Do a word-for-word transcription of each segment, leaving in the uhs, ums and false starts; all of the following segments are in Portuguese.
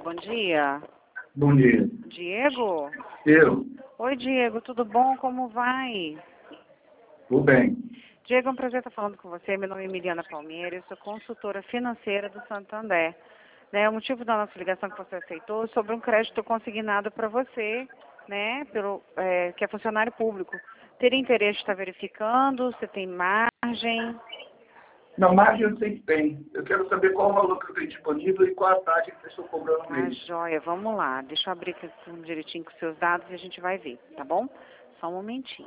bom dia. Bom dia. Diego? Eu? Oi, Diego, tudo bom? Como vai? Tudo bem. Diego, é um prazer estar falando com você. Meu nome é Emiliana Palmeira, eu sou consultora financeira do Santander. Né, o motivo da nossa ligação que você aceitou é sobre um crédito consignado para você, né, pelo, é, que é funcionário público. Teria interesse de estar verificando? Você tem margem? Não, margem eu sei que tem. Eu quero saber qual o valor que eu tenho disponível e qual a taxa que vocês estão cobrando no Ah, mês. joia, vamos lá. Deixa eu abrir aqui tudo direitinho com os seus dados e a gente vai ver, tá bom? Só um momentinho.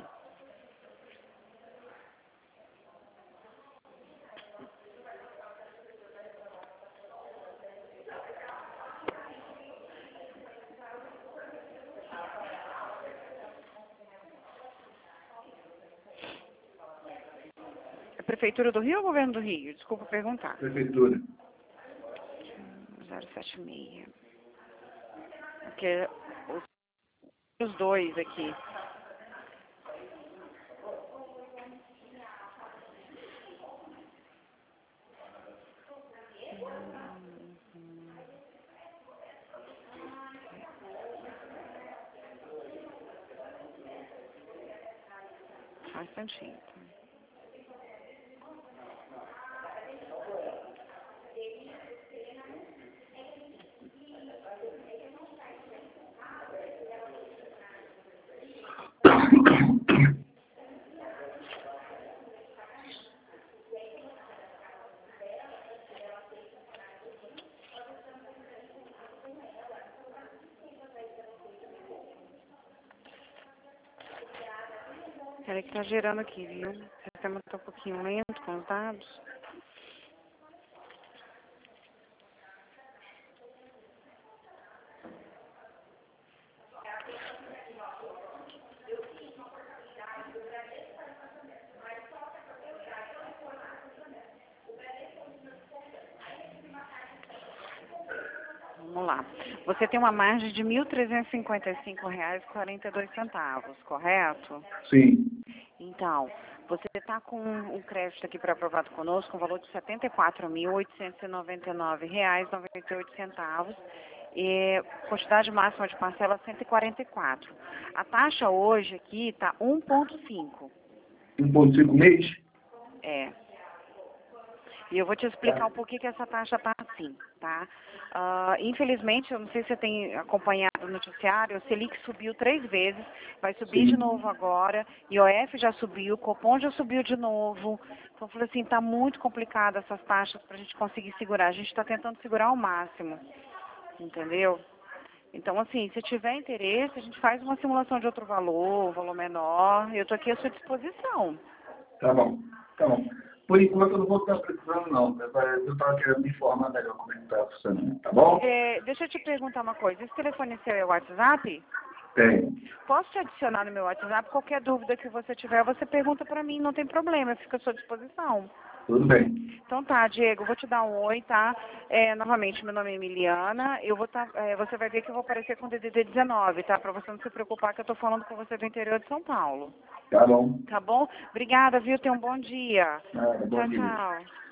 É Prefeitura do Rio ou Governo do Rio? Desculpa perguntar. Prefeitura. zero sete seis. Porque os, os dois aqui. Só um instantinho. Tá? Peraí que tá gerando aqui, viu? O sistema tá um pouquinho lento com os dados. Vamos lá. Você tem uma margem de mil trezentos e cinquenta e cinco reais e quarenta e dois centavos, correto? Sim. Então, você está com um crédito aqui para aprovado conosco, com um valor de setenta e quatro mil oitocentos e noventa e nove reais e noventa e oito centavos. E quantidade máxima de parcela cento e quarenta e quatro. A taxa hoje aqui está um vírgula cinco. um vírgula cinco mês? É. E eu vou te explicar um pouquinho que essa taxa está assim, tá? Ah, infelizmente, eu não sei se você tem acompanhado o noticiário, o Selic subiu três vezes, vai subir Sim. de novo agora, I O F já subiu, Copom já subiu de novo. Então, eu falei assim, está muito complicado essas taxas para a gente conseguir segurar. A gente está tentando segurar ao máximo, entendeu? Então, assim, se tiver interesse, a gente faz uma simulação de outro valor, um valor menor. Eu estou aqui à sua disposição. Tá bom. Tá bom. Por enquanto eu não vou estar precisando não. Eu estava querendo me informar melhor como é que está funcionando. Tá bom? É, deixa eu te perguntar uma coisa. Esse telefone seu é o WhatsApp? Tem. Posso te adicionar no meu WhatsApp? Qualquer dúvida que você tiver, você pergunta para mim, não tem problema, eu fico à sua disposição. Tudo bem. Então tá, Diego, eu vou te dar um oi, tá? É, novamente, meu nome é Emiliana, eu vou tá, é, você vai ver que eu vou aparecer com D D D dezenove, tá? Para você não se preocupar que eu tô falando com você do interior de São Paulo. Tá bom. Tá bom? Obrigada, viu? Tenha um bom dia. Ah, bom Tchau, dia. tchau.